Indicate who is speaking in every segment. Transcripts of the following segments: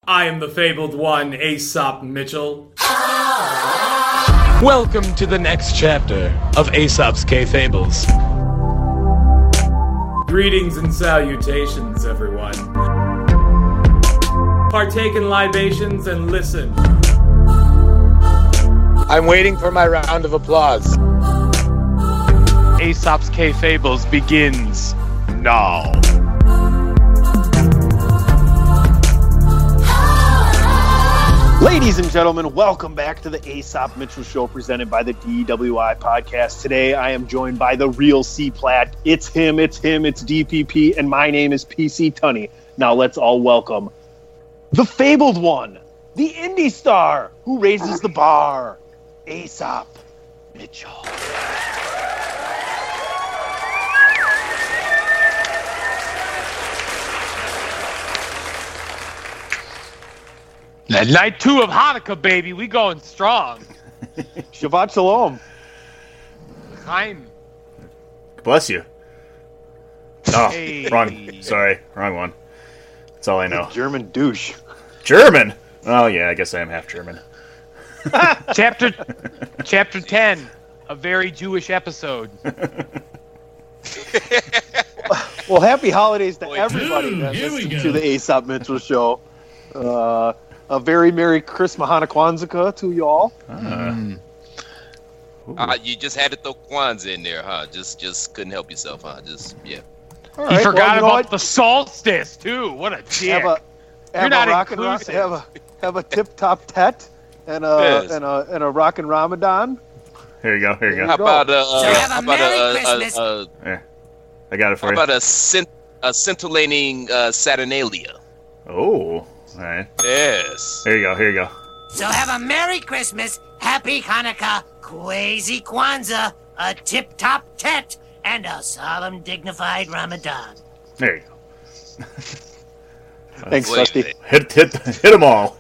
Speaker 1: I am the fabled one, Aesop Mitchell.
Speaker 2: Welcome to the next chapter of Aesop's K-Fables.
Speaker 1: Greetings and salutations, everyone. Partake in libations and listen.
Speaker 2: I'm waiting for my round of applause. Aesop's K-Fables begins now.
Speaker 3: Ladies and gentlemen, welcome back to the Aesop Mitchell Show presented by the DWI Podcast. Today I am joined by the real C-Plat. It's him, it's DPP, and my name is PC Tunney. Now let's all welcome the fabled one, the indie star who raises the bar, Aesop Mitchell.
Speaker 2: Night 2 of Hanukkah, baby. We going strong.
Speaker 3: Shabbat Shalom.
Speaker 2: Chaim.
Speaker 4: Bless you. Oh,
Speaker 2: Hey.
Speaker 4: wrong one. That's all I know.
Speaker 3: German douche.
Speaker 4: German? Oh, yeah, I guess I am half German.
Speaker 2: Chapter 10, a very Jewish episode.
Speaker 3: Well, happy holidays to everybody that listens to the Aesop Mitchell Show. A very Merry Christmas, Hanukkah to you all.
Speaker 5: You just had to throw Kwanzaa in there, huh? Just couldn't help yourself, huh?
Speaker 2: You
Speaker 3: Right,
Speaker 2: forgot
Speaker 3: well,
Speaker 2: about the solstice, too. What a dick.
Speaker 3: Have a tip-top tet and a rockin' Ramadan.
Speaker 4: Here you go.
Speaker 5: How about
Speaker 4: There. I got it for
Speaker 5: how
Speaker 4: you.
Speaker 5: about a scintillating Saturnalia?
Speaker 4: Oh, all right.
Speaker 5: Yes.
Speaker 4: Here you go.
Speaker 6: So have a Merry Christmas, Happy Hanukkah, Kwasi Kwanzaa, a tip-top tet, and a solemn, dignified Ramadan.
Speaker 4: There you go.
Speaker 3: Thanks,
Speaker 5: Wait,
Speaker 3: Dusty.
Speaker 4: Hit them all.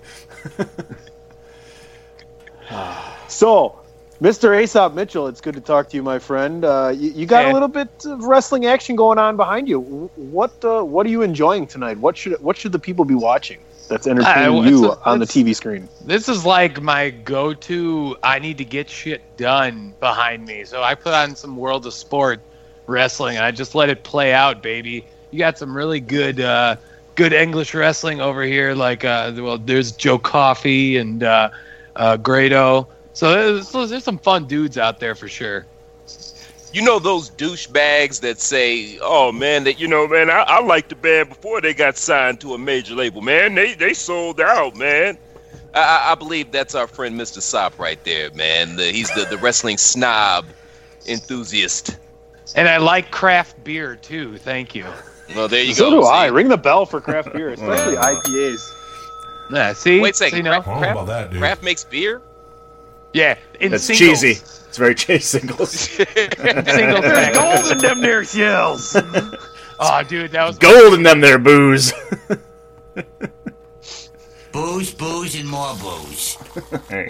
Speaker 3: So, Mr. Aesop Mitchell, it's good to talk to you, my friend. You got a little bit of wrestling action going on behind you. What are you enjoying tonight? What should the people be watching that's entertaining you on the TV screen?
Speaker 2: This is like my go-to, I need to get shit done behind me. So I put on some World of Sport wrestling, and I just let it play out, baby. You got some really good English wrestling over here. Like, there's Joe Coffey and Grado. So there's some fun dudes out there for sure.
Speaker 5: You know those douchebags that say, "Oh man, I liked the band before they got signed to a major label. Man, they sold out, man." I believe that's our friend Mr. Sop right there, man. He's the wrestling snob enthusiast.
Speaker 2: And I like craft beer too. Thank you.
Speaker 5: Well, there you
Speaker 3: So
Speaker 5: go.
Speaker 3: do
Speaker 5: See?
Speaker 3: I. Ring the bell for craft beer, especially IPAs.
Speaker 2: Yeah, see?
Speaker 5: Wait a second.
Speaker 2: See,
Speaker 7: I don't know about that, dude.
Speaker 5: Kraft makes beer?
Speaker 2: Yeah, in
Speaker 4: That's
Speaker 2: singles.
Speaker 4: cheesy. It's very cheesy singles.
Speaker 2: Single pack.
Speaker 3: Gold in them there shells.
Speaker 2: Oh, dude, that was
Speaker 4: Gold in them there booze.
Speaker 6: Booze, and more booze.
Speaker 4: Hey.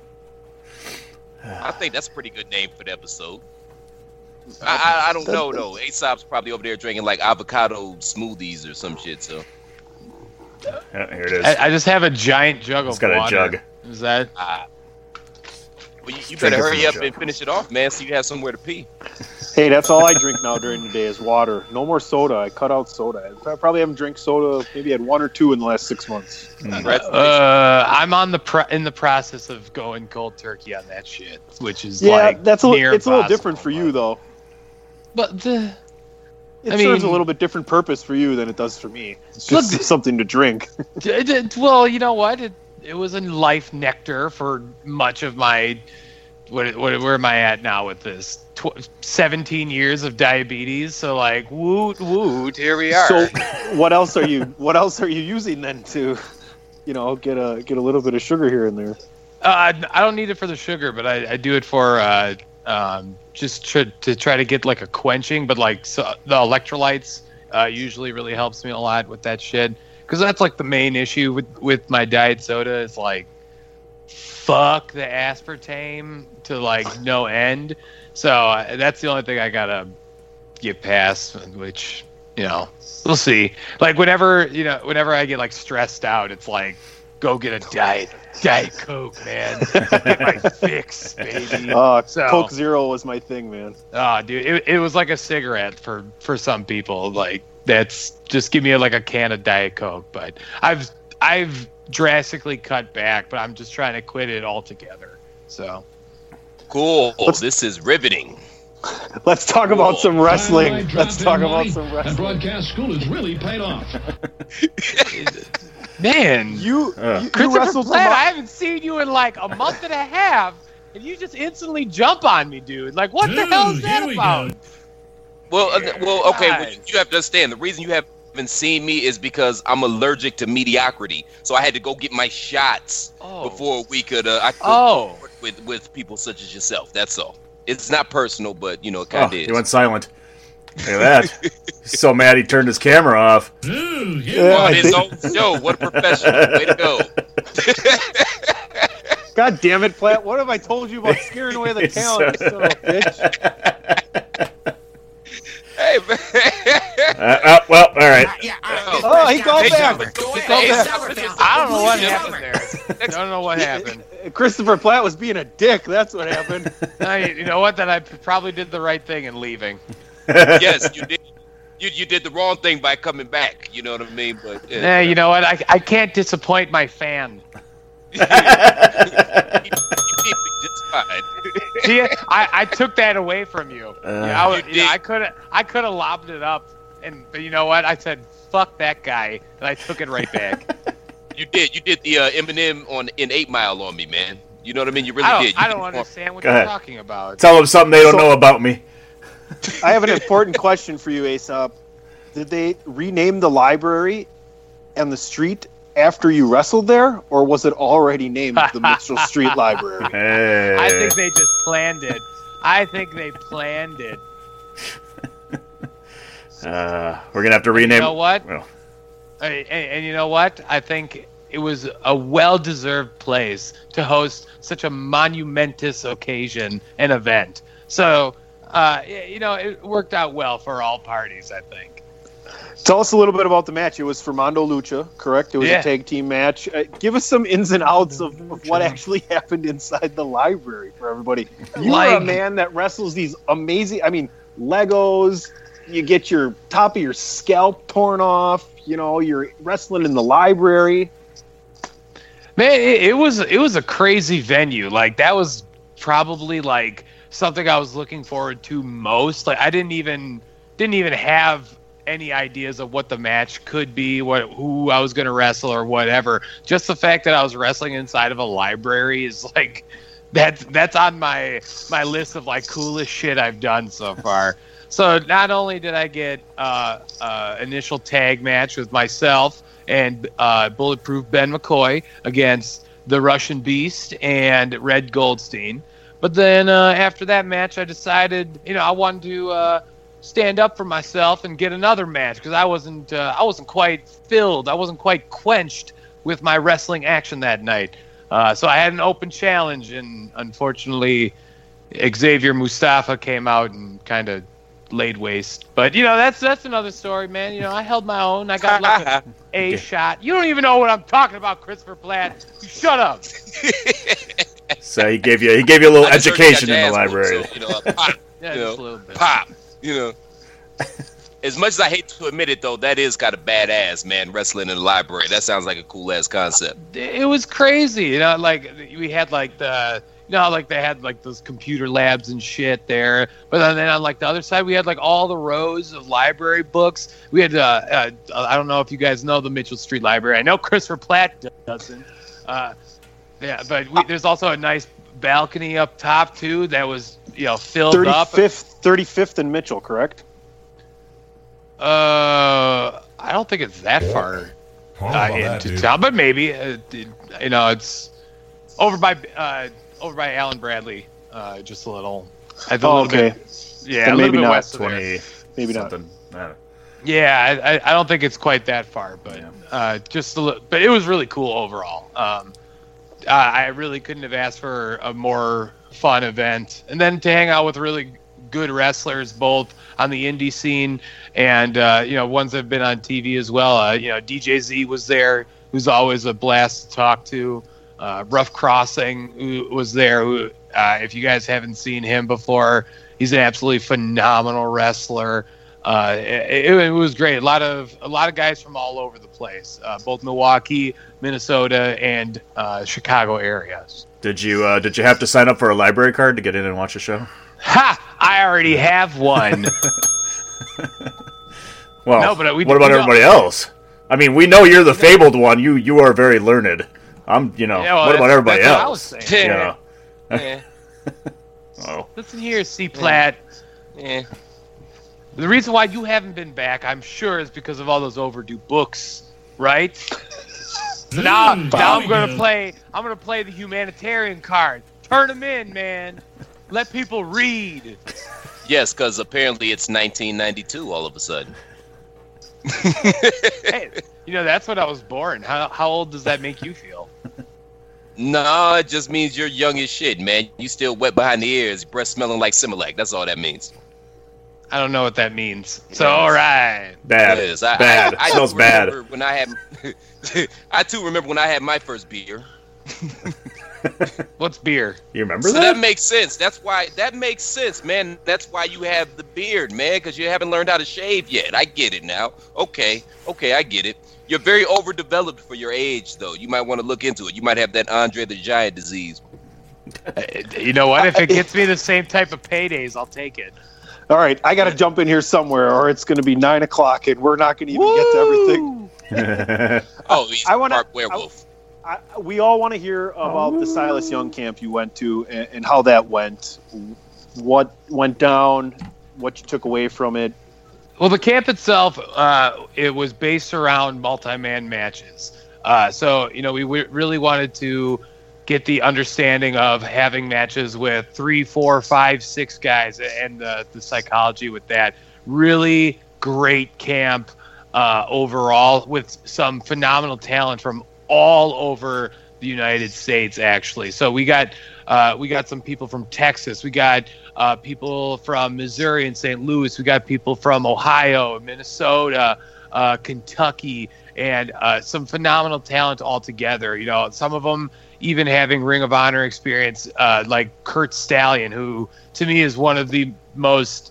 Speaker 5: I think that's a pretty good name for the episode. I don't know though. Aesop's probably over there drinking like avocado smoothies or some shit. So
Speaker 4: Yeah, here it is.
Speaker 2: I just have a giant jug of
Speaker 4: It's got a
Speaker 2: water.
Speaker 4: jug.
Speaker 2: Is that?
Speaker 5: well, you
Speaker 4: Drink
Speaker 5: better
Speaker 4: it from
Speaker 5: hurry
Speaker 4: the
Speaker 5: up
Speaker 4: jug.
Speaker 5: and finish it off, man, so you have somewhere to pee.
Speaker 3: Hey, that's all I drink now during the day is water. No more soda. I cut out soda. I probably haven't drank soda. Maybe had one or two in the last 6 months.
Speaker 2: I'm on in the process of going cold turkey on that shit, which is
Speaker 3: Yeah,
Speaker 2: like
Speaker 3: it's a little
Speaker 2: impossible,
Speaker 3: different for you though.
Speaker 2: But
Speaker 3: It
Speaker 2: I
Speaker 3: serves
Speaker 2: mean-
Speaker 3: a little bit different purpose for you than it does for me. It's
Speaker 2: Look-
Speaker 3: just something to drink.
Speaker 2: well, you know what? It was a life nectar for much of my. Where am I at now with this? 17 years of diabetes. So like, woot woot, here we are.
Speaker 3: So, what else are you using then to, get a little bit of sugar here and there?
Speaker 2: I don't need it for the sugar, but I do it for just to try to get like a quenching. But like the electrolytes usually really helps me a lot with that shit, because that's like the main issue with my diet soda is like, fuck the aspartame to like no end. So that's the only thing I gotta get past, which we'll see. Like whenever I get like stressed out, it's like, go get a Diet Coke, man. Get my fix, baby.
Speaker 3: Coke Zero was my thing, man.
Speaker 2: Dude, it was like a cigarette for some people. Like that's just give me a can of Diet Coke. But I've drastically cut back, but I'm just trying to quit it altogether. So
Speaker 5: cool. This is riveting.
Speaker 3: Let's talk about some wrestling.
Speaker 7: And broadcast school has really paid off.
Speaker 2: Man,
Speaker 3: you
Speaker 2: Christopher
Speaker 3: wrestled
Speaker 2: Platt, I haven't seen you in like a month and a half, and you just instantly jump on me, dude. Like, what the hell is that about?
Speaker 5: Well, okay. Well, you have to understand. The reason you haven't seen me is because I'm allergic to mediocrity. So I had to go get my shots before we could. Work with people such as yourself. That's all. It's not personal, but it kind of is.
Speaker 4: He went silent. Look at that. He's so mad he turned his camera off.
Speaker 5: On his own show. What a professional. Way to go.
Speaker 3: God damn it, Platt. What have I told you about scaring away the talent, you son of a bitch?
Speaker 5: Hey, man.
Speaker 4: Well, all right.
Speaker 3: He called back.
Speaker 2: I don't know what happened there. I don't know what happened.
Speaker 3: Christopher Platt was being a dick. That's what happened.
Speaker 2: You know what? Then I probably did the right thing in leaving.
Speaker 5: Yes, you did. You did the wrong thing by coming back. You know what I mean? But
Speaker 2: you know what? I can't disappoint my fan.
Speaker 5: you did just fine.
Speaker 2: See, I took that away from you. I could have lobbed it up, but you know what? I said fuck that guy, and I took it right back.
Speaker 5: You did the Eminem in 8 Mile on me, man. You know what I mean? You really did.
Speaker 2: I don't understand what you're talking about.
Speaker 4: Tell them something they don't know about me.
Speaker 3: I have an important question for you, Aesop. Did they rename the library and the street after you wrestled there, or was it already named the Mitchell Street Library?
Speaker 4: Hey.
Speaker 2: I think they just planned it.
Speaker 4: We're gonna have to rename.
Speaker 2: You know what?
Speaker 4: Well.
Speaker 2: And you know what? I think it was a well-deserved place to host such a monumentous occasion and event. So, it worked out well for all parties, I think.
Speaker 3: Tell us a little bit about the match. It was Fernando Lucha, correct? It was a tag team match. Give us some ins and outs of what actually happened inside the library for everybody. You are a man that wrestles these amazing, Legos. You get your top of your scalp torn off. You're wrestling in the library.
Speaker 2: Man, it was a crazy venue. Like, that was probably like something I was looking forward to most. Like, I didn't even have any ideas of what the match could be, who I was going to wrestle or whatever. Just the fact that I was wrestling inside of a library is like that's on my list of like coolest shit I've done so far. So not only did I get initial tag match with myself and Bulletproof Ben McCoy against the Russian Beast and Red Goldstein, but then after that match, I decided I wanted to stand up for myself and get another match because I wasn't quite filled. I wasn't quite quenched with my wrestling action that night. So I had an open challenge, and unfortunately, Xavier Mustafa came out and kind of laid waste. But that's another story, man. I held my own. I got like a shot. You don't even know what I'm talking about, Christopher Platt. You shut up.
Speaker 4: So he gave you a little education in the library.
Speaker 5: Pop.
Speaker 2: Just a little bit.
Speaker 5: Pop. As much as I hate to admit it, though, that is kind of badass, man. Wrestling in the library. That sounds like a cool ass concept.
Speaker 2: It was crazy, like we had like the. Like they had like those computer labs and shit there, but then on like the other side, we had like all the rows of library books. We had I don't know if you guys know the Mitchell Street Library. I know Christopher Platt doesn't. But there's also a nice balcony up top too that was filled
Speaker 3: 35th and Mitchell, correct?
Speaker 2: I don't think it's that far into town, but maybe it's over by Allen Bradley, just a little. A little bit. Yeah, a little bit west of
Speaker 4: 20,
Speaker 3: maybe
Speaker 4: something.
Speaker 3: not.
Speaker 2: Yeah, I don't think it's quite that far, but just a little. But it was really cool overall. I really couldn't have asked for a more fun event, and then to hang out with really good wrestlers, both on the indie scene and ones that have been on TV as well. DJ Z was there, who's always a blast to talk to. Rough Crossing who was there. Who, if you guys haven't seen him before, he's an absolutely phenomenal wrestler. It was great. A lot of guys from all over the place, both Milwaukee, Minnesota, and Chicago areas.
Speaker 4: Did you have to sign up for a library card to get in and watch the show?
Speaker 2: Ha! I already have one.
Speaker 4: Well,
Speaker 2: no, but
Speaker 4: what about everybody else? I mean, we know you're the fabled one. You are very learned. What about everybody else?
Speaker 2: What I was saying.
Speaker 5: Yeah.
Speaker 4: Oh.
Speaker 2: Listen here, C. Platt.
Speaker 5: Yeah.
Speaker 2: The reason why you haven't been back, I'm sure, is because of all those overdue books, right? So now I'm gonna play the humanitarian card. Turn them in, man. Let people read.
Speaker 5: Yes, because apparently it's 1992 all of a sudden.
Speaker 2: Hey, that's when I was born. How old does that make you feel?
Speaker 5: No, it just means you're young as shit, man. You still wet behind the ears, breath smelling like Similac. That's all that means.
Speaker 2: I don't know what that means. So, all right.
Speaker 4: Bad.
Speaker 5: It is.
Speaker 4: Bad.
Speaker 5: I
Speaker 4: smells bad.
Speaker 5: When I had, I too remember when I had my first beer.
Speaker 2: What's beer?
Speaker 4: You remember
Speaker 5: So
Speaker 4: that?
Speaker 5: that makes sense. That makes sense, man. That's why you have the beard, man, because you haven't learned how to shave yet. I get it now. Okay, I get it. You're very overdeveloped for your age, though. You might want to look into it. You might have that Andre the Giant disease.
Speaker 2: You know what? If it gets me the same type of paydays, I'll take it.
Speaker 3: All right, I got to jump in here somewhere, or it's going to be 9 o'clock, and we're not going to even get to everything.
Speaker 5: He's part werewolf.
Speaker 3: We all want to hear about the Silas Young camp you went to and how that went. What went down? What you took away from it?
Speaker 2: Well, the camp itself, it was based around multi-man matches. So we really wanted to get the understanding of having matches with 3, 4, 5, 6 guys and the psychology with that. Really great camp overall with some phenomenal talent from all over the United States, actually. So we got some people from Texas. We got people from Missouri and St. Louis. We got people from Ohio, Minnesota, Kentucky, and some phenomenal talent altogether. Some of them even having Ring of Honor experience, like Kurt Stallion, who to me is one of the most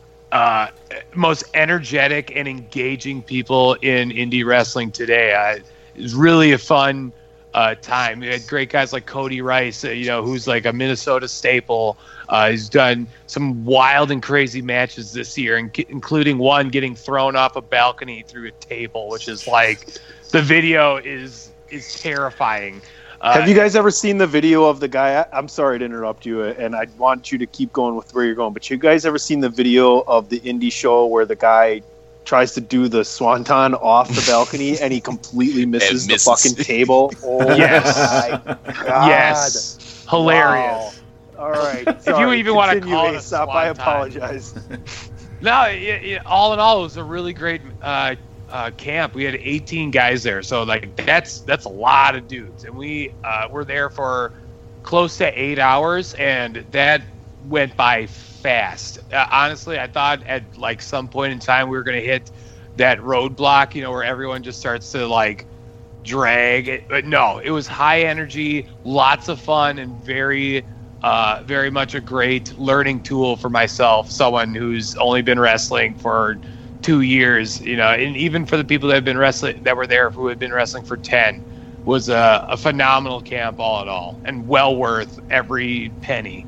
Speaker 2: energetic and engaging people in indie wrestling today. It was really a fun time. We had great guys like Cody Rice, who's like a Minnesota staple. He's done some wild and crazy matches this year, including one getting thrown off a balcony through a table, which is like, the video is terrifying.
Speaker 3: Have you guys ever seen the video of the guy? I'm sorry to interrupt you, and I want you to keep going with where you're going, but you guys ever seen the video of the indie show where the guy tries to do the swanton off the balcony and he completely misses the fucking table? Oh,
Speaker 2: yes.
Speaker 3: My God.
Speaker 2: Yes. Hilarious.
Speaker 3: Wow. All right.
Speaker 2: If you even want to call it a
Speaker 3: Aesop, I apologize.
Speaker 2: No, all in all, it was a really great camp. We had 18 guys there, so like that's a lot of dudes, and we were there for close to 8 hours, and that went by fast. Honestly, I thought at like some point in time we were going to hit that roadblock, where everyone just starts to like drag it. But no, it was high energy, lots of fun, and very much a great learning tool for myself, someone who's only been wrestling for 2 years, and even for the people that have been wrestling, that were there, who had been wrestling for 10, was a phenomenal camp all in all, and well worth every penny.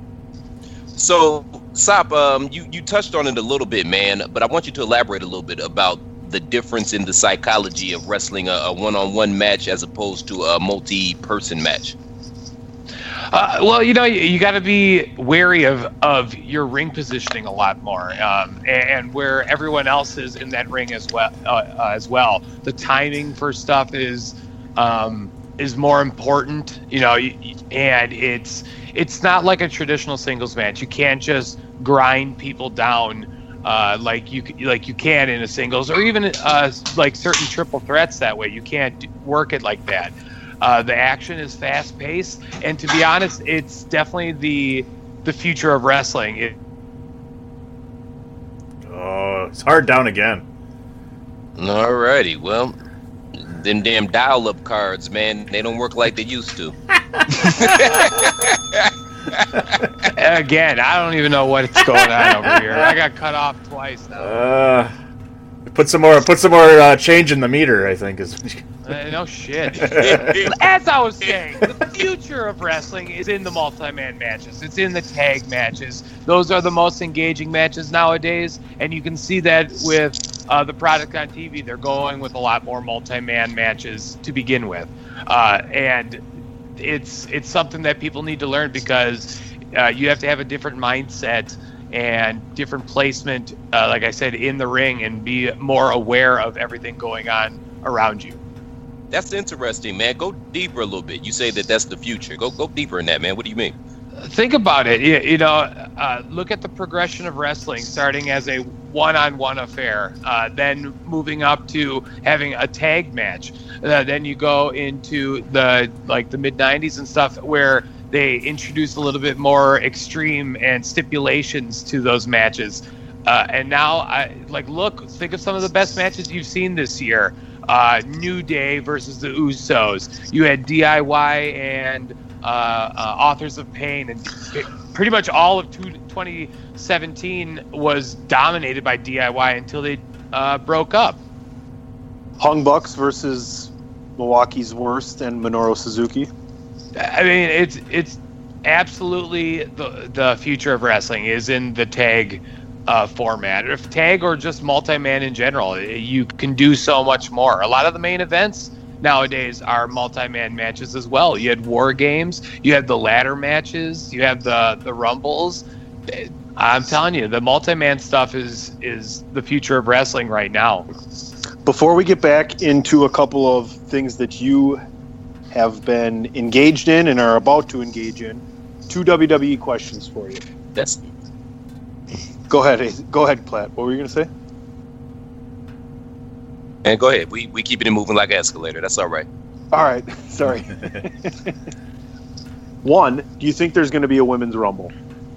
Speaker 5: So, Sop, you touched on it a little bit, man, but I want you to elaborate a little bit about the difference in the psychology of wrestling a one-on-one match as opposed to a multi-person match.
Speaker 2: Well, you got to be wary of your ring positioning a lot more, and where everyone else is in that ring as well. The timing for stuff is more important, and it's not like a traditional singles match. You can't just grind people down like you can in a singles, or even like certain triple threats that way. You can't work it like that. The action is fast-paced, and to be honest, it's definitely the future of wrestling.
Speaker 4: Oh, it's hard down again.
Speaker 5: Alrighty, well, them damn dial-up cards, man, they don't work like they used to.
Speaker 2: Again, I don't even know what's going on over here. I got cut off twice now.
Speaker 4: Put some more change in the meter, I think is.
Speaker 2: No shit. As I was saying, the future of wrestling is in the multi-man matches. It's in the tag matches. Those are the most engaging matches nowadays, and you can see that with the product on TV. They're going with a lot more multi-man matches to begin with, and it's something that people need to learn because you have to have a different mindset and different placement, like I said, in the ring and be more aware of everything going on around you.
Speaker 5: That's interesting, man. Go deeper a little bit. You say that that's the future. Go deeper in that, man. What do you mean?
Speaker 2: Think about it. Look at the progression of wrestling, starting as a one-on-one affair, then moving up to having a tag match. Then you go into the mid-90s and stuff where they introduce a little bit more extreme and stipulations to those matches. And now, think of some of the best matches you've seen this year. New Day versus the Usos. You had DIY and Authors of Pain, and pretty much all of 2017 was dominated by DIY until they broke up.
Speaker 3: Hung Bucks versus Milwaukee's Worst and Minoru Suzuki.
Speaker 2: I mean, it's absolutely the future of wrestling is in the tag format. If tag or just multi-man in general, you can do so much more. A lot of the main events nowadays are multi-man matches as well. You had War Games, you had the ladder matches, you have the Rumbles. I'm telling you, the multi-man stuff is the future of wrestling right now.
Speaker 3: Before we get back into a couple of things that you have been engaged in and are about to engage in, 2 WWE questions for you. Go ahead, Platt. What were you going to say?
Speaker 5: And go ahead. We keeping it moving like an escalator. That's all right.
Speaker 3: All right. Sorry. 1, do you think there's going to be a women's rumble?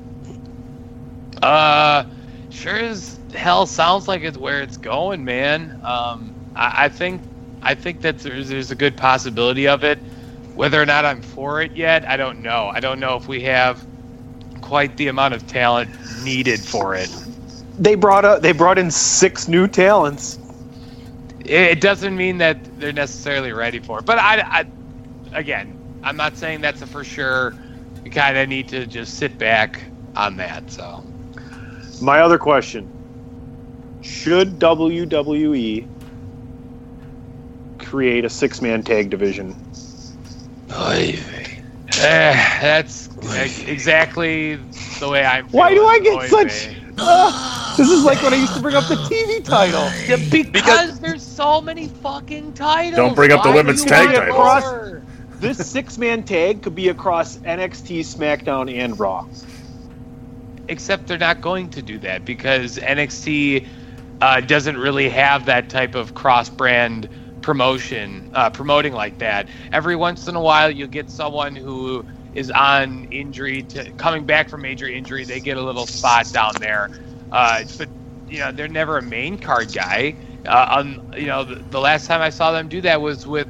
Speaker 2: Sure as hell sounds like it's where it's going, man. I think that there's a good possibility of it. Whether or not I'm for it yet, I don't know. I don't know if we have quite the amount of talent needed for it.
Speaker 3: They brought in 6 new talents.
Speaker 2: It doesn't mean that they're necessarily ready for it. But again, I'm not saying that's a for sure. We kind of need to just sit back on that. So,
Speaker 3: my other question: should WWE create a 6-man tag division?
Speaker 2: That's exactly the way I'm feeling.
Speaker 3: Why do I get such... this is like when I used to bring up the TV title.
Speaker 2: Yeah, because there's so many fucking titles.
Speaker 4: Don't bring up the women's tag titles.
Speaker 3: This 6-man tag could be across NXT, SmackDown, and Raw.
Speaker 2: Except they're not going to do that because NXT doesn't really have that type of cross-brand promoting like that. Every once in a while, you'll get someone who is on injury, coming back from major injury. They get a little spot down there, but they're never a main card guy. The last time I saw them do that was with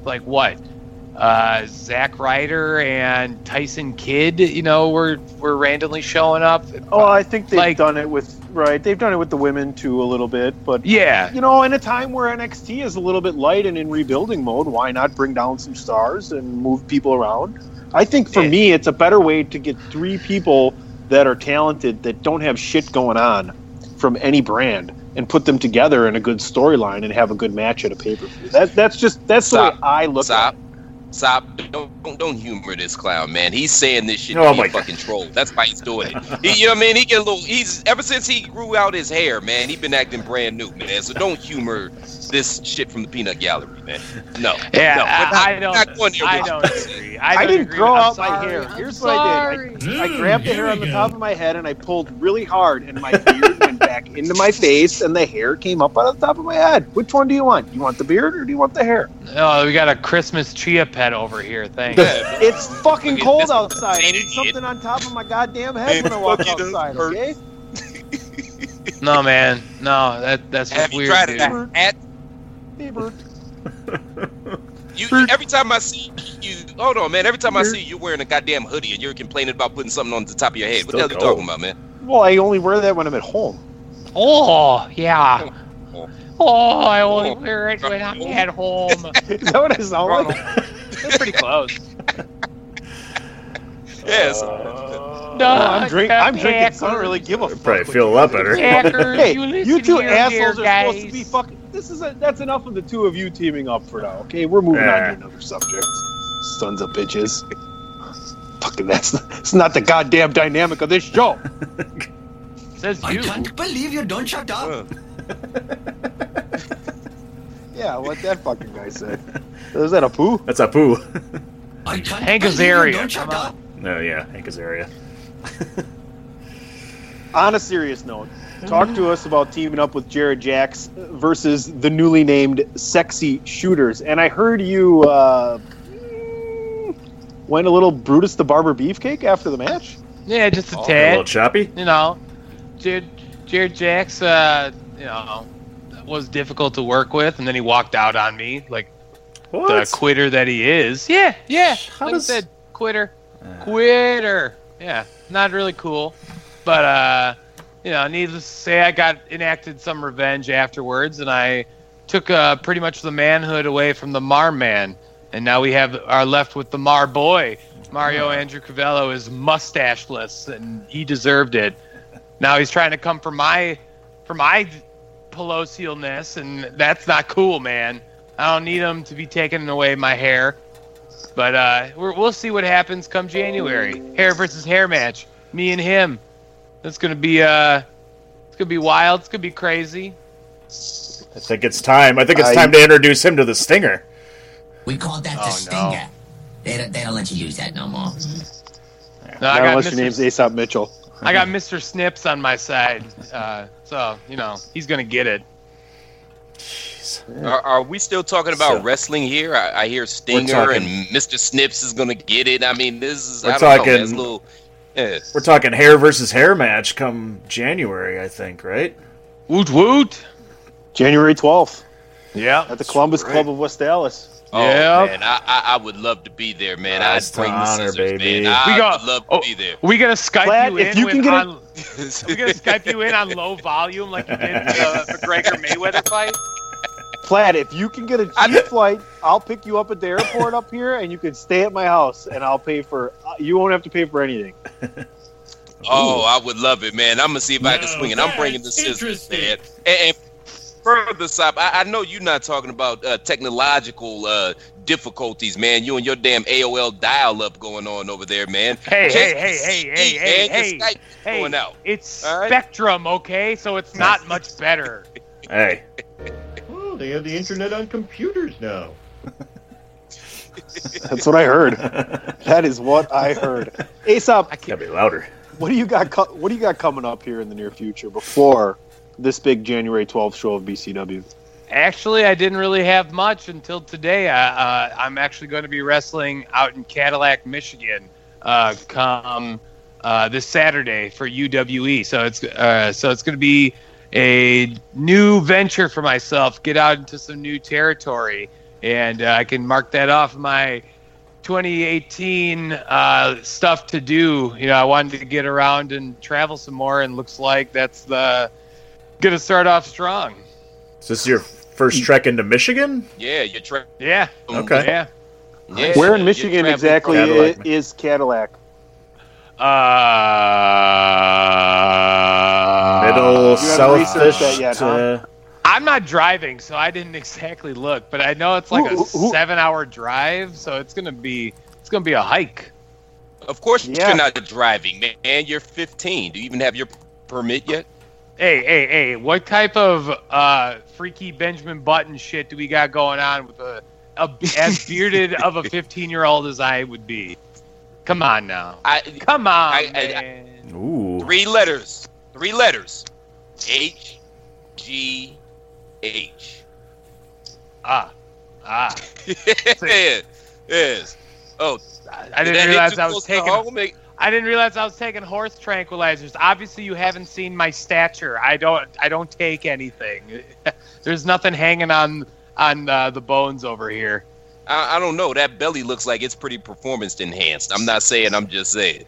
Speaker 2: Zack Ryder and Tyson Kidd. Were randomly showing up.
Speaker 3: Oh, I think they've done it with. Right, they've done it with the women too a little bit, but
Speaker 2: yeah,
Speaker 3: in a time where NXT is a little bit light and in rebuilding mode, why not bring down some stars and move people around? I think for me, it's a better way to get 3 people that are talented that don't have shit going on from any brand and put them together in a good storyline and have a good match at a pay-per-view. That's the way I look at it.
Speaker 5: Stop! Don't humor this clown, man. He's saying this shit to be a fucking troll. That's why he's doing it. He get a little. He's ever since he grew out his hair, man. He's been acting brand new, man. So don't humor this shit from the peanut gallery, man. No.
Speaker 2: Yeah,
Speaker 5: no,
Speaker 2: I don't agree.
Speaker 3: I didn't grow out my hair. Here's what I did. I grabbed the hair on the top of my head and I pulled really hard, and my beard went back into my face, and the hair came up on the top of my head. Which one do you want? You want the beard or do you want the hair?
Speaker 2: Oh, we got a Christmas chia pet over here. Thanks.
Speaker 3: It's fucking cold outside. I need something on top of my goddamn head when I walk outside. Okay.
Speaker 2: No, man. No, that's just
Speaker 5: Have you
Speaker 2: weird,
Speaker 5: tried
Speaker 2: dude.
Speaker 5: a hat? Every time I see you, hold on, man. Every time I see you wearing a goddamn hoodie and you're complaining about putting something on the top of your head, what the hell are you talking about, man?
Speaker 3: Well, I only wear that when I'm at home.
Speaker 2: Oh, yeah. Oh, I only wear it when I'm at home.
Speaker 3: Is that what I sound like?
Speaker 2: That's pretty close.
Speaker 5: Yes.
Speaker 3: I'm drinking, so I don't really give a fuck.
Speaker 4: Probably feel a lot better.
Speaker 3: Hey, you two assholes are supposed to be fucking. That's enough of the two of you teaming up for now. Okay, we're moving on to another subject. Sons of bitches. Fucking, it's not the goddamn dynamic of this show.
Speaker 2: Says you.
Speaker 6: I can't believe you don't shut up.
Speaker 3: Yeah, what that fucking guy said. Is that a poo?
Speaker 4: That's a poo.
Speaker 6: I can't
Speaker 2: Hank
Speaker 6: believe you
Speaker 2: Azaria,
Speaker 6: don't shut up.
Speaker 4: No, yeah, Hank Azaria.
Speaker 3: On a serious note, talk to us about teaming up with Jared Jacks versus the newly named Sexy Shooters. And I heard you went a little Brutus the Barber Beefcake after the match?
Speaker 2: Yeah, just a
Speaker 4: A
Speaker 2: tad.
Speaker 4: little choppy.
Speaker 2: You know, Jared Jacks, was difficult to work with, and then he walked out on me like the quitter that he is. Yeah. Like I said, quitter. Yeah, not really cool. But, needless to say, I got enacted some revenge afterwards, and I took pretty much the manhood away from the Mar Man. And now we are left with the Mar Boy. Mario Andrew Cavello is mustacheless, and he deserved it. Now he's trying to come for my Pelosialness, and that's not cool, man. I don't need him to be taking away my hair. But we'll see what happens come January. Hair versus hair match. Me and him. It's gonna be wild. It's gonna be crazy.
Speaker 4: I think it's time. Time to introduce him to the Stinger.
Speaker 6: We call that the Stinger. They don't let you use that no more.
Speaker 2: No,
Speaker 3: unless your name's Aesop Mitchell.
Speaker 2: I got Mr. Snips on my side, so he's gonna get it.
Speaker 5: Are we still talking about wrestling here? I hear Stinger and Mr. Snips is gonna get it. I mean, this is
Speaker 4: We're talking hair versus hair match come January, I think, right?
Speaker 2: Woot woot!
Speaker 3: January 12th.
Speaker 2: Yeah,
Speaker 3: at the Columbus Club of West Dallas.
Speaker 5: Oh man, I would love to be there, man. I'd bring the scissors,
Speaker 4: baby.
Speaker 5: man. I would love to be there.
Speaker 2: We gonna Skype
Speaker 3: Platt,
Speaker 2: you in?
Speaker 3: we
Speaker 2: gonna Skype you in on low volume like you did in the McGregor Mayweather fight?
Speaker 3: Platt, if you can get a cheap flight, I'll pick you up at the airport up here, and you can stay at my house, and I'll pay for. You won't have to pay for anything.
Speaker 5: Oh, I would love it, man. I'm gonna see if I can swing it. I'm bringing the scissors, man. And further, Sop, I know you're not talking about technological difficulties, man. You and your damn AOL dial-up going on over there, man.
Speaker 2: Hey,
Speaker 5: going out.
Speaker 2: It's Spectrum, okay? So it's not much better.
Speaker 4: Hey.
Speaker 7: Oh, they have the internet on computers now.
Speaker 3: That's what I heard. That is what I heard. Aesop,
Speaker 4: gotta be louder.
Speaker 3: What do you got? What do you got coming up here in the near future before this big January 12th show of BCW?
Speaker 2: Actually, I didn't really have much until today. I'm actually going to be wrestling out in Cadillac, Michigan, come this Saturday for UWE. So it's going to be a new venture for myself. Get out into some new territory, and I can mark that off my 2018 stuff to do. I wanted to get around and travel some more, and looks like that's gonna start off strong.
Speaker 4: Is this your first trek into Michigan?
Speaker 5: Yeah, you're trek.
Speaker 2: Yeah.
Speaker 4: Okay.
Speaker 2: Yeah.
Speaker 3: Where in Michigan exactly is Cadillac?
Speaker 4: Middle, south-ish.
Speaker 2: I'm not driving, so I didn't exactly look, but I know it's like a 7-hour drive, so it's gonna be a hike.
Speaker 5: Of course, you're not driving, man. You're 15. Do you even have your permit yet?
Speaker 2: Hey! What type of freaky Benjamin Button shit do we got going on with as bearded of a 15-year-old as I would be? Come on now. Come on, man.
Speaker 4: Ooh.
Speaker 5: 3 letters. 3 letters. HGH.
Speaker 2: Yes.
Speaker 5: Oh,
Speaker 2: I didn't realize I was taking. I didn't realize I was taking horse tranquilizers. Obviously, you haven't seen my stature. I don't take anything. There's nothing hanging on the bones over here.
Speaker 5: I don't know. That belly looks like it's pretty performance enhanced. I'm not saying. I'm just saying.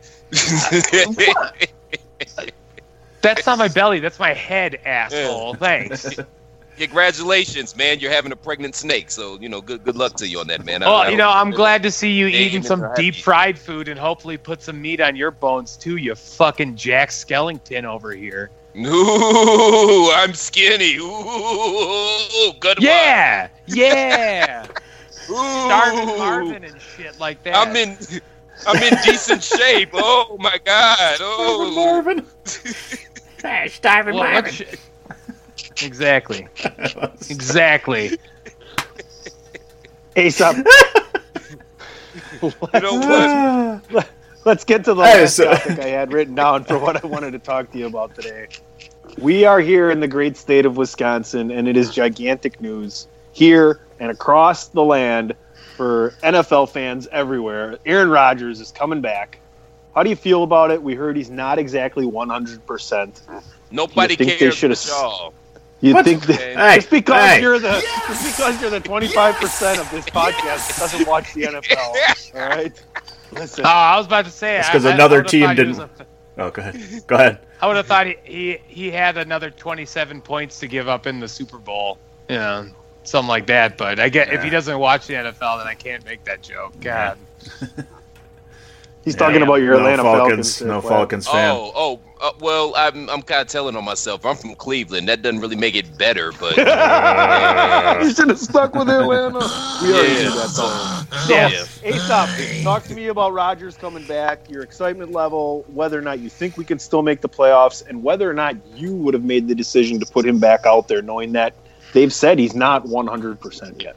Speaker 2: That's not my belly. That's my head, asshole. Thanks.
Speaker 5: Congratulations, man. You're having a pregnant snake. So, good luck to you on that, man.
Speaker 2: I'm glad to see you eating some deep fried food and hopefully put some meat on your bones, too, you fucking Jack Skellington over here.
Speaker 5: Ooh, I'm skinny. Ooh, good one.
Speaker 2: Yeah.
Speaker 5: Ooh.
Speaker 2: Starving Marvin and shit like that.
Speaker 5: I'm in decent shape. Oh, my God. Oh.
Speaker 4: Marvin.
Speaker 2: Starving Marvin. Exactly.
Speaker 3: Aesop. Let's get to the last topic I had written down for what I wanted to talk to you about today. We are here in the great state of Wisconsin, and it is gigantic news here and across the land for NFL fans everywhere. Aaron Rodgers is coming back. How do you feel about it? We heard he's not exactly 100%.
Speaker 5: Nobody cares at all.
Speaker 3: You think that just because you're the 25% of this podcast that doesn't watch the NFL, all right? Listen.
Speaker 2: Oh, I was about to say
Speaker 4: it's because another team didn't. Oh, go ahead.
Speaker 2: I would have thought he had another 27 points to give up in the Super Bowl, something like that. But I get if he doesn't watch the NFL, then I can't make that joke. God.
Speaker 3: He's talking about your Atlanta Falcons.
Speaker 4: No Falcons fan.
Speaker 5: Well, I'm kind of telling on myself. I'm from Cleveland. That doesn't really make it better, but
Speaker 3: you should have stuck with Atlanta. We already did that. So, Aesop, talk to me about Rodgers coming back. Your excitement level, whether or not you think we can still make the playoffs, and whether or not you would have made the decision to put him back out there, knowing that they've said he's not 100% yet.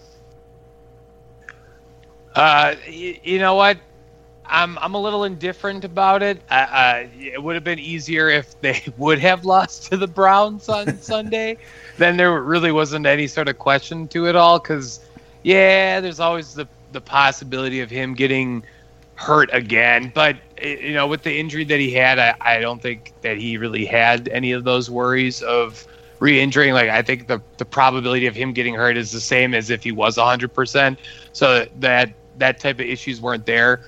Speaker 2: You know what? I'm a little indifferent about it. It would have been easier if they would have lost to the Browns on Sunday. Then there really wasn't any sort of question to it all because, there's always the possibility of him getting hurt again. But, with the injury that he had, I don't think that he really had any of those worries of re-injuring. Like, I think the probability of him getting hurt is the same as if he was 100%. So that type of issues weren't there.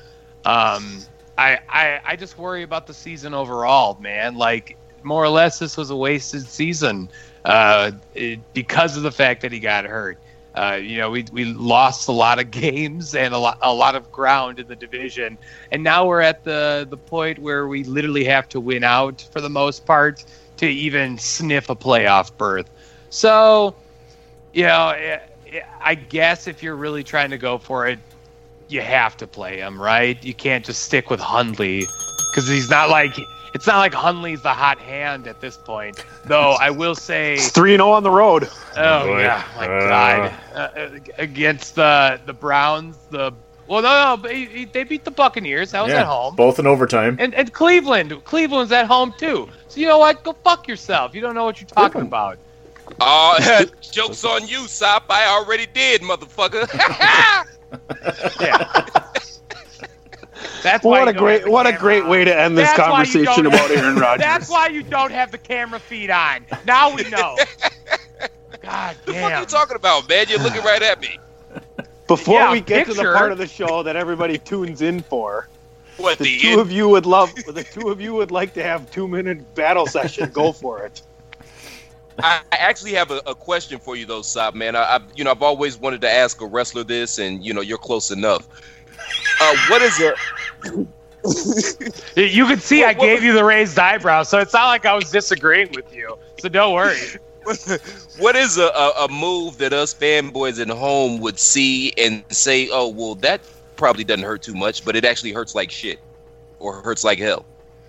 Speaker 2: I just worry about the season overall, man. Like, more or less, this was a wasted season because of the fact that he got hurt. We lost a lot of games and a lot of ground in the division, and now we're at the point where we literally have to win out for the most part to even sniff a playoff berth. So, I guess if you're really trying to go for it, you have to play him, right? You can't just stick with Hundley because it's not like Hundley's the hot hand at this point. Though I will say,
Speaker 3: it's 3-0 on the road.
Speaker 2: Oh yeah, my God! Against the Browns, they beat the Buccaneers. That was at home,
Speaker 4: both in overtime.
Speaker 2: And Cleveland's at home too. So you know what? Go fuck yourself. You don't know what you're talking about.
Speaker 5: Joke's on you, Sop. I already did, motherfucker.
Speaker 2: Yeah. That's
Speaker 3: what a great way to end this conversation about Aaron Rodgers.
Speaker 2: That's why you don't have the camera feed on. Now we know. God damn.
Speaker 5: The fuck are you talking about, man? You're looking right at me.
Speaker 3: Before we get to the part of the show that everybody tunes in for, the two of you would like to have 2-minute battle session. Go for it.
Speaker 5: I actually have a question for you, though, Sop, man. I've always wanted to ask a wrestler this, and you're close enough. What is it?
Speaker 2: You can see I gave you the raised eyebrow, so it's not like I was disagreeing with you. So don't worry.
Speaker 5: What is a move that us fanboys at home would see and say, "Oh, well, that probably doesn't hurt too much, but it actually hurts like shit, or hurts like hell"?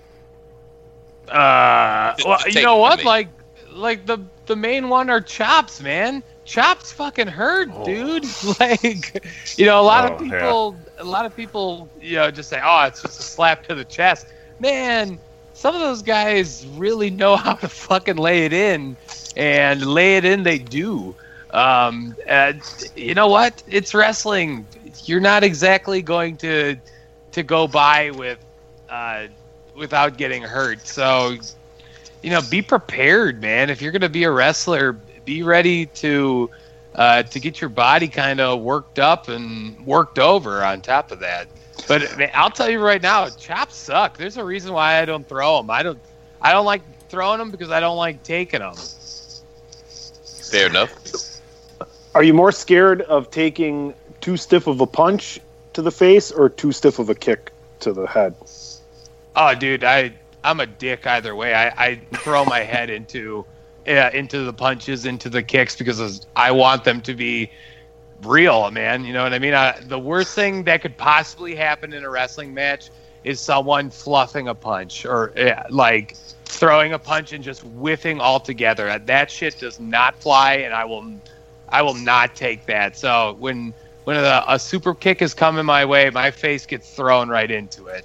Speaker 2: Well, you know what? Like the main one are chops, man. Chops fucking hurt, dude. Like, a lot of people, just say, "Oh, it's just a slap to the chest." Man, some of those guys really know how to fucking lay it in, and lay it in they do. You know what? It's wrestling. You're not exactly going to go by with without getting hurt. So, be prepared, man. If you're going to be a wrestler, be ready to get your body kind of worked up and worked over on top of that. But man, I'll tell you right now, chops suck. There's a reason why I don't throw them. I don't like throwing them because I don't like taking them.
Speaker 5: Fair enough.
Speaker 3: Are you more scared of taking too stiff of a punch to the face or too stiff of a kick to the head?
Speaker 2: Oh, dude, I'm a dick either way. I throw my head into the punches, into the kicks, because I want them to be real, man. You know what I mean? The worst thing that could possibly happen in a wrestling match is someone fluffing a punch or like throwing a punch and just whiffing altogether. That shit does not fly, and I will not take that. So when a super kick is coming my way, my face gets thrown right into it.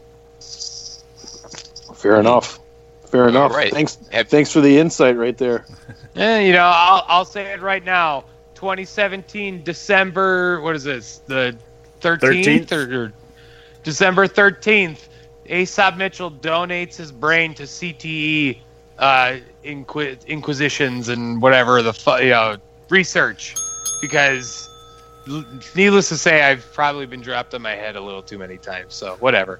Speaker 3: Fair enough. Fair enough.
Speaker 5: Right.
Speaker 3: Thanks for the insight right there.
Speaker 2: I'll say it right now. 2017 December, what is this? The 13th? Or December 13th, Aesop Mitchell donates his brain to CTE inquisitions and whatever research, because needless to say, I've probably been dropped on my head a little too many times. So whatever.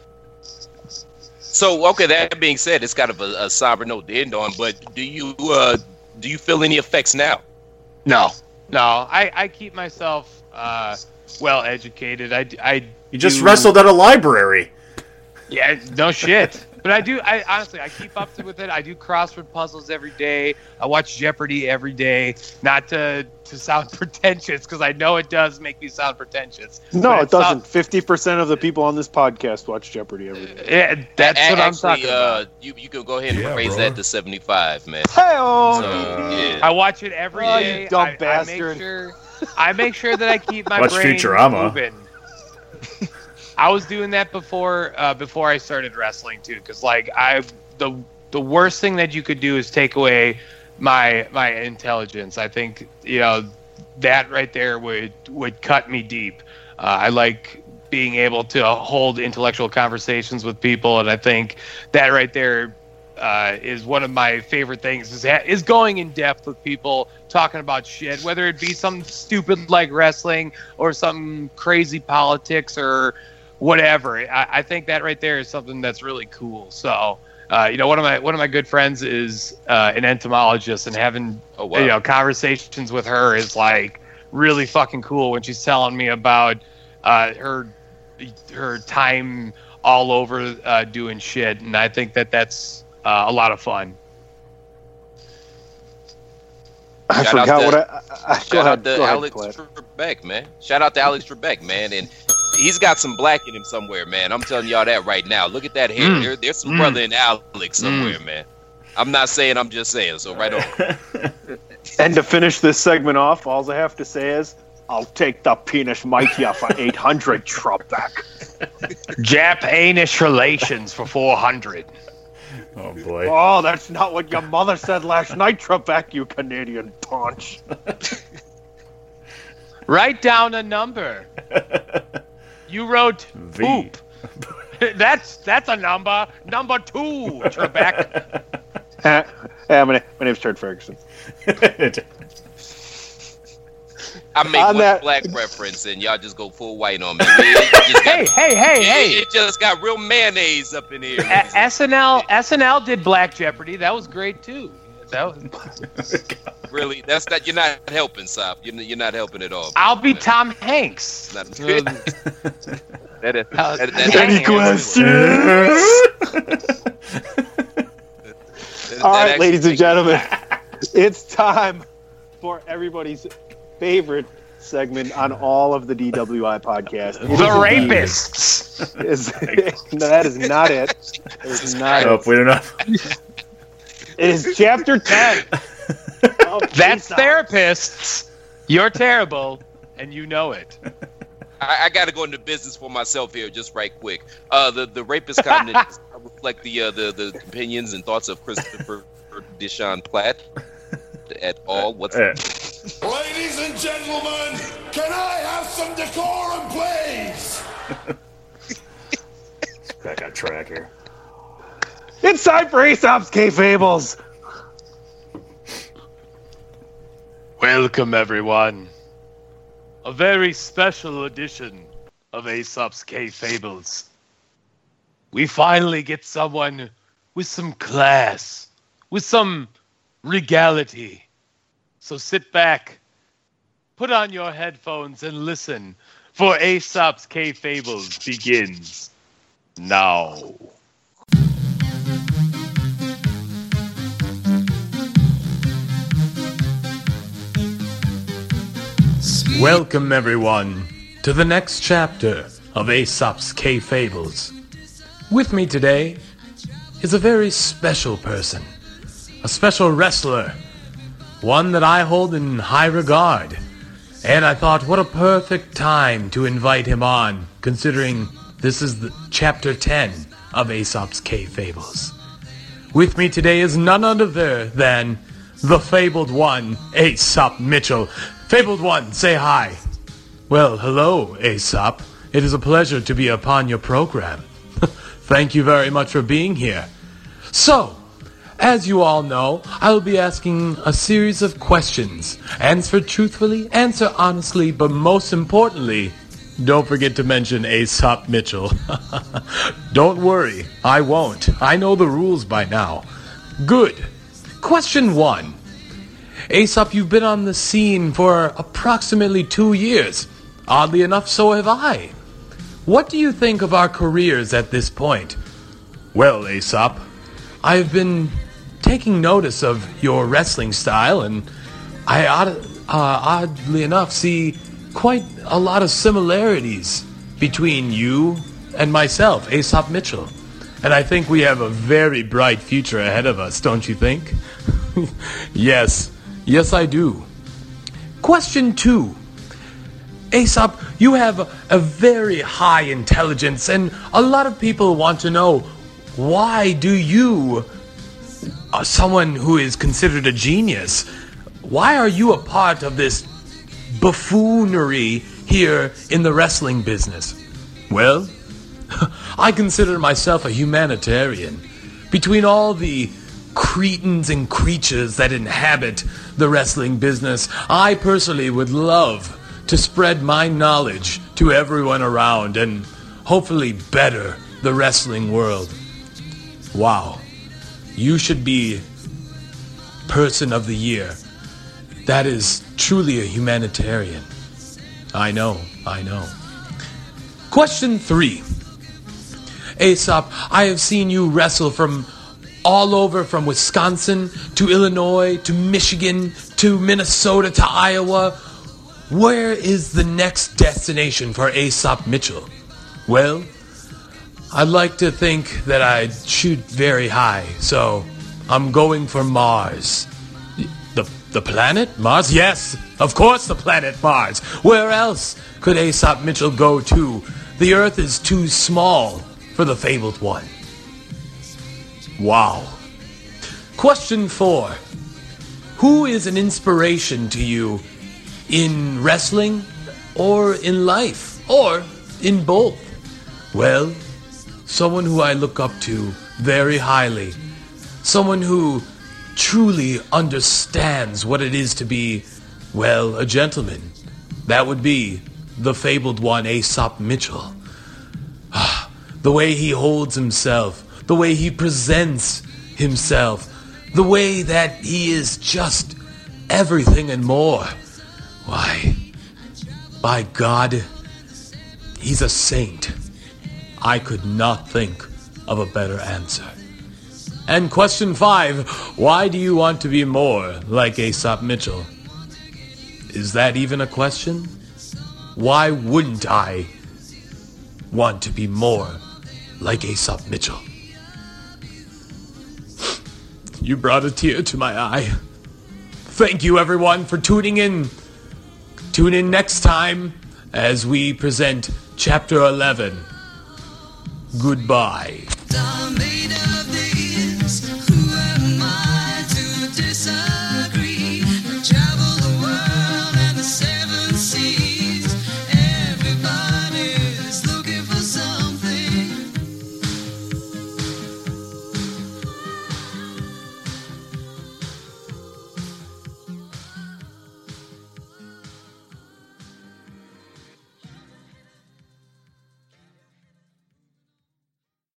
Speaker 5: So, okay, that being said, it's kind of a somber note to end on, but do you feel any effects now?
Speaker 2: No, I keep myself well educated.
Speaker 4: You just wrestled at a library.
Speaker 2: Yeah, no shit. But I honestly keep up with it. I do crossword puzzles every day. I watch Jeopardy every day. Not to sound pretentious, because I know it does make me sound pretentious.
Speaker 3: No, it doesn't. 50% of the people on this podcast watch Jeopardy every day.
Speaker 2: Yeah, that's what I'm talking about.
Speaker 5: You can go ahead and raise that to 75, man.
Speaker 3: Hey-oh!
Speaker 5: Yeah.
Speaker 2: I watch it every day.
Speaker 3: You dumb bastard.
Speaker 2: I make sure that I keep my brain moving. I was doing that before I started wrestling too, because the worst thing that you could do is take away my intelligence. I think that right there would cut me deep. I like being able to hold intellectual conversations with people, and I think that right there is one of my favorite things. Is going in depth with people, talking about shit, whether it be something stupid like wrestling or some crazy politics or whatever. I think that right there is something that's really cool. So, one of my good friends is an entomologist, and having conversations with her is like really fucking cool when she's telling me about her time all over doing shit, and I think that's a lot of fun.
Speaker 5: Shout out to Alex Trebek, man. Shout out to Alex Trebek, man. And he's got some black in him somewhere, man. I'm telling y'all that right now. Look at that hair. There's some brother in Alex somewhere, man. I'm not saying, I'm just saying. So right on.
Speaker 3: And to finish this segment off, all I have to say is, I'll take the penis mightier for 800, Trebek.
Speaker 2: Jap-Anish relations for 400.
Speaker 4: Oh, boy.
Speaker 3: Oh, that's not what your mother said last night, Trebek, you Canadian paunch.
Speaker 2: Write down a number. You wrote poop. That's a number. Number 2, Trebek.
Speaker 3: My name's Ted Ferguson.
Speaker 5: I make one black reference, and y'all just go full white on me. Hey! It just got real mayonnaise up in here.
Speaker 2: SNL did Black Jeopardy. That was great too.
Speaker 5: Really, that's not. You're not helping, Sop. You're not helping at all.
Speaker 2: I'll be Tom Hanks.
Speaker 3: Any questions? All right, ladies and gentlemen, it's time for everybody's favorite segment on all of the DWI podcast.
Speaker 2: The Rapists.
Speaker 3: No, that is not it. It is not it.
Speaker 4: We don't know.
Speaker 3: It is chapter 10.
Speaker 2: That's Therapists. You're terrible, and you know it.
Speaker 5: I got to go into business for myself here, just right quick. The Rapist comment reflect the opinions and thoughts of Christopher Deshaun Platt at all. What's
Speaker 8: Ladies and gentlemen, can I have some decorum, please?
Speaker 4: track here.
Speaker 3: It's time for Aesop's K-Fables.
Speaker 2: Welcome, everyone. A very special edition of Aesop's K-Fables. We finally get someone with some class, with some regality. So sit back, put on your headphones, and listen, for Aesop's K-Fables begins now.
Speaker 1: Welcome, everyone, to the next chapter of Aesop's K-Fables. With me today is a very special person, a special wrestler, one that I hold in high regard. And I thought, what a perfect time to invite him on, considering this is the chapter 10 of Aesop's K-Fables. With me today is none other than the fabled one, Aesop Mitchell. Fabled one, say hi. Well, hello, Aesop. It is a pleasure to be upon your program. Thank you very much for being here. So, as you all know, I will be asking a series of questions. Answer truthfully, answer honestly, but most importantly, don't forget to mention Aesop Mitchell. Don't worry, I won't. I know the rules by now. Good. Question 1. Aesop, you've been on the scene for approximately 2 years. Oddly enough, so have I. What do you think of our careers at this point? Well, Aesop, I've been taking notice of your wrestling style, and I oddly enough see quite a lot of similarities between you and myself, Aesop Mitchell. And I think we have a very bright future ahead of us, don't you think? Yes, I do. Question 2. Aesop, you have a very high intelligence, and a lot of people want to know, why do you, someone who is considered a genius, why are you a part of this buffoonery here in the wrestling business? Well, I consider myself a humanitarian. Between all the cretins and creatures that inhabit the wrestling business, I personally would love to spread my knowledge to everyone around and hopefully better the wrestling world. Wow, you should be Person of the Year. That is truly a humanitarian. I know. Question 3. Aesop, I have seen you wrestle from all over, from Wisconsin to Illinois to Michigan to Minnesota to Iowa. Where is the next destination for Aesop Mitchell? Well, I'd like to think that I'd shoot very high, so I'm going for Mars. The planet? Mars? Yes, of course the planet Mars. Where else could Aesop Mitchell go to? The Earth is too small for the fabled one. Wow. Question 4. Who is an inspiration to you in wrestling or in life or in both? Well, someone who I look up to very highly. Someone who truly understands what it is to be, well, a gentleman. That would be the fabled one, Aesop Mitchell. The way he holds himself, the way he presents himself, the way that he is just everything and more. Why, by God, he's a saint. I could not think of a better answer. And question 5, why do you want to be more like Aesop Mitchell? Is that even a question? Why wouldn't I want to be more like Aesop Mitchell? You brought a tear to my eye. Thank you, everyone, for tuning in. Tune in next time as we present Chapter 11. Goodbye.